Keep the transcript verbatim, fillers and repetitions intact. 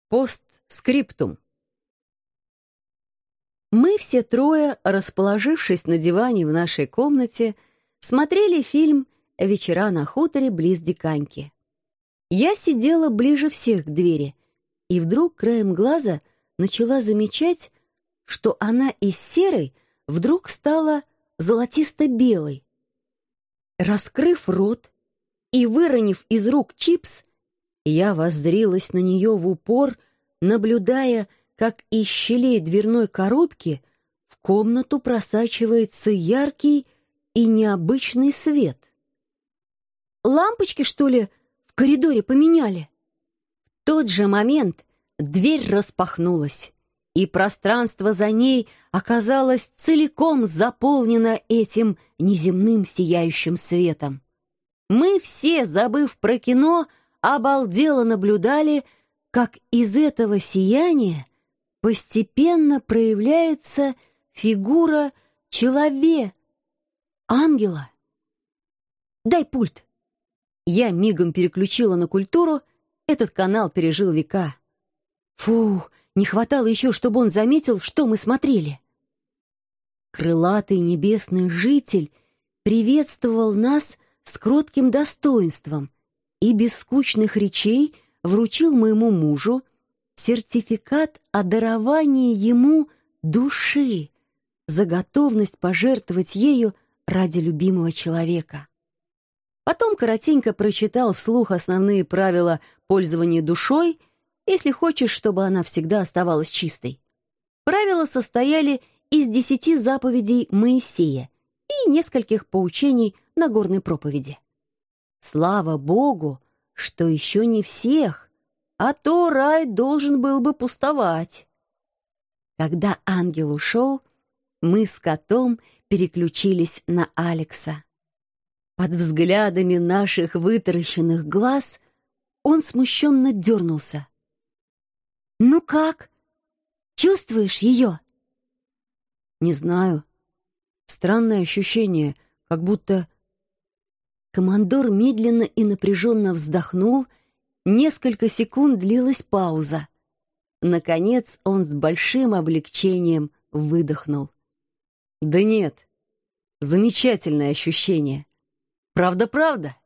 Постскриптум. Мы все трое, расположившись на диване в нашей комнате, смотрели фильм «Вечера на хуторе близ Диканьки». Я сидела ближе всех к двери, и вдруг краем глаза начала замечать, что она из серой вдруг стала золотисто-белой. Раскрыв рот и выронив из рук чипс, я воззрилась на нее в упор, наблюдая, как из щелей дверной коробки в комнату просачивается яркий и необычный свет. «Лампочки, что ли, в коридоре поменяли?» В тот же момент дверь распахнулась, и пространство за ней оказалось целиком заполнено этим неземным сияющим светом. Мы все, забыв про кино, обалдело наблюдали, как из этого сияния постепенно проявляется фигура человека, ангела. «Дай пульт». Я мигом переключила на культуру, этот канал пережил века. Фу, не хватало еще, чтобы он заметил, что мы смотрели. Крылатый небесный житель приветствовал нас с кротким достоинством и без скучных речей вручил моему мужу сертификат о даровании ему души за готовность пожертвовать ею ради любимого человека. Потом коротенько прочитал вслух основные правила пользования душой, если хочешь, чтобы она всегда оставалась чистой. Правила состояли из десяти заповедей Моисея и нескольких поучений Нагорной проповеди. Слава Богу, что еще не всех, а то рай должен был бы пустовать. Когда ангел ушел, мы с котом переключились на Алекса. Под взглядами наших вытаращенных глаз он смущенно дернулся. «Ну как? Чувствуешь ее?» «Не знаю. Странное ощущение, как будто...» Командор медленно и напряженно вздохнул. Несколько секунд длилась пауза. Наконец он с большим облегчением выдохнул. «Да нет, замечательное ощущение. Правда-правда?»